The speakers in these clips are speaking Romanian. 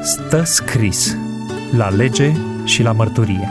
Stă scris la lege și la mărturie.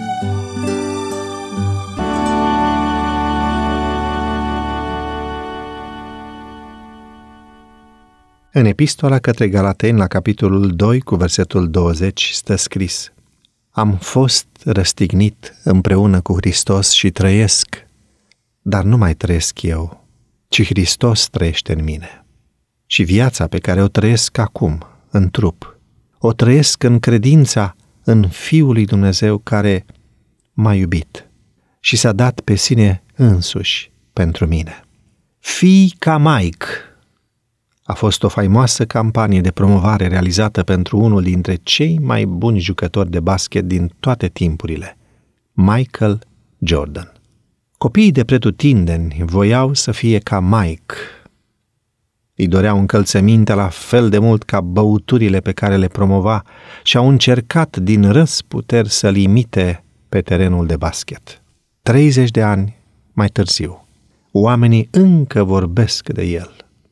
În epistola către Galateni, la capitolul 2, cu versetul 20, stă scris: Am fost răstignit împreună cu Hristos și trăiesc, dar nu mai trăiesc eu, ci Hristos trăiește în mine. Și viața pe care o trăiesc acum, în trup, o trăiesc în credința în Fiul lui Dumnezeu care m-a iubit și s-a dat pe sine însuși pentru mine. Fii ca Mike a fost o faimoasă campanie de promovare realizată pentru unul dintre cei mai buni jucători de basket din toate timpurile, Michael Jordan. Copiii de pretutindeni voiau să fie ca Mike. Îi doreau încălțăminte la fel de mult ca băuturile pe care le promova și au încercat din răsputeri să-l imite pe terenul de basket. 30 de ani mai târziu, oamenii încă vorbesc de el.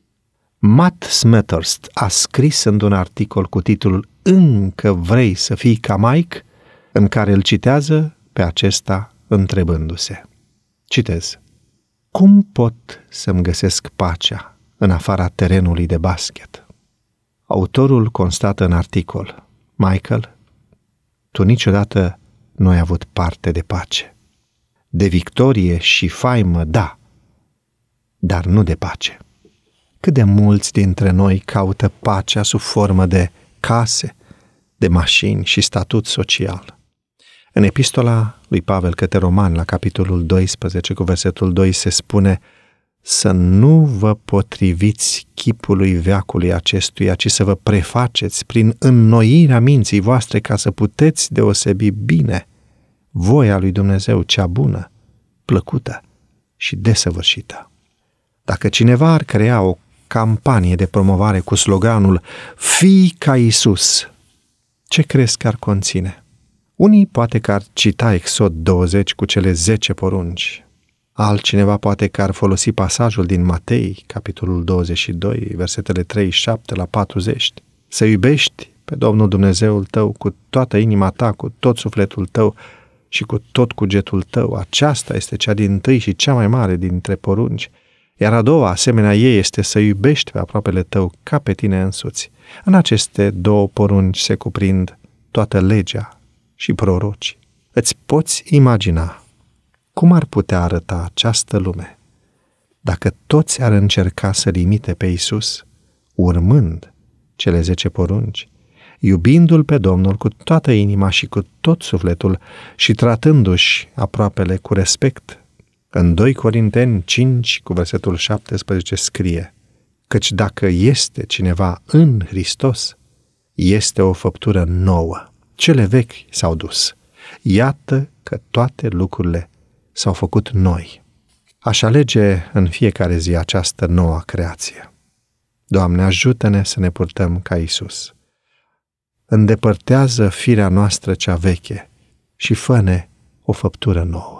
Matt Smethurst a scris într-un articol cu titlul Încă vrei să fii ca Mike?, în care îl citează pe acesta întrebându-se. Citez: Cum pot să-mi găsesc pacea în afara terenului de basket? Autorul constată în articol: Michael, tu niciodată nu ai avut parte de pace. De victorie și faimă, da, dar nu de pace. Cât de mulți dintre noi caută pacea sub formă de case, de mașini și statut social. În epistola lui Pavel către Romani, la capitolul 12, cu versetul 2, se spune: să nu vă potriviți chipului veacului acestuia, ci să vă prefaceți prin înnoirea minții voastre ca să puteți deosebi bine voia lui Dumnezeu, cea bună, plăcută și desăvârșită. Dacă cineva ar crea o campanie de promovare cu sloganul Fii ca Iisus, ce crezi că ar conține? Unii poate că ar cita Exod 20 cu cele 10 porunci. Altcineva poate că ar folosi pasajul din Matei, capitolul 22, versetele 37 la 40. Să iubești pe Domnul Dumnezeul tău cu toată inima ta, cu tot sufletul tău și cu tot cugetul tău. Aceasta este cea dintâi și cea mai mare dintre porunci. Iar a doua, asemenea ei, este să iubești pe aproapele tău ca pe tine însuți. În aceste două porunci se cuprind toată legea și prorocii. Îți poți imagina cum ar putea arăta această lume dacă toți ar încerca să-L imite pe Iisus, urmând cele 10 porunci, iubindu-L pe Domnul cu toată inima și cu tot sufletul și tratându-și aproapele cu respect. În 2 Corinteni 5, cu versetul 17, scrie: Căci dacă este cineva în Hristos, este o făptură nouă. Cele vechi s-au dus. Iată că toate lucrurile s-au făcut noi. Aș alege în fiecare zi această nouă creație. Doamne, ajută-ne să ne purtăm ca Iisus. Îndepărtează firea noastră cea veche și fă-ne o făptură nouă.